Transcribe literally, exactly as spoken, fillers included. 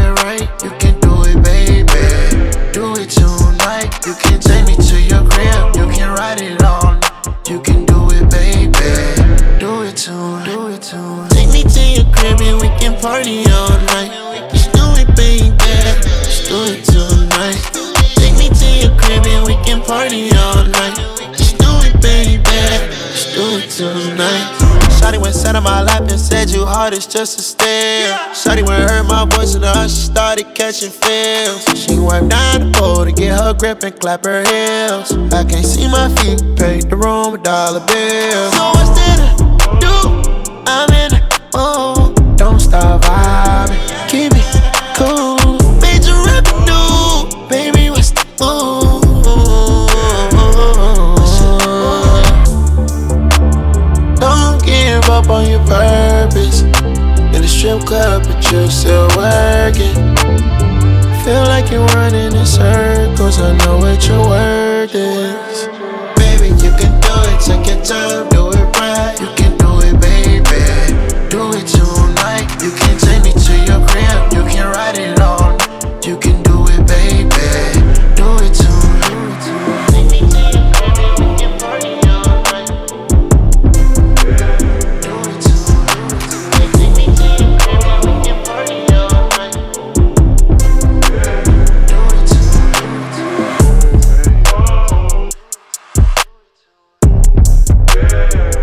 it right, you can do it, baby. Do it tonight, you can take me to your crib, you can ride it all night. You can do it, baby. Do it tonight, do it tonight. Take me to your crib and we can party all night. Just do it, baby. Just do it tonight. Take me to your crib and we can party all night. Just do it, baby. Just do it tonight. Shawty went sat on my lap and said you hard as just a stare. Shawty went heard my voice and her she started catching feels. She wiped down the pole to get her grip and clap her heels. I can't see my feet, paid the room with dollar bills. So what's there to do? I'm in the mood. Don't stop vibing, keep it cool. Major revenue, baby, what's the move? Don't give up on your purpose. In the strip club, but you're still working. Feel like you're running in circles. I know what your word is. Baby, you can do it. Take your time, do it right. You can do it, baby. Do it tonight. You can take me to your crib. You can ride it all night. You can do it, baby. Do it tonight. Take me to your crib and we can party all night. Do it tonight. Take me to your crib and we can party all night. Do it tonight. Yeah.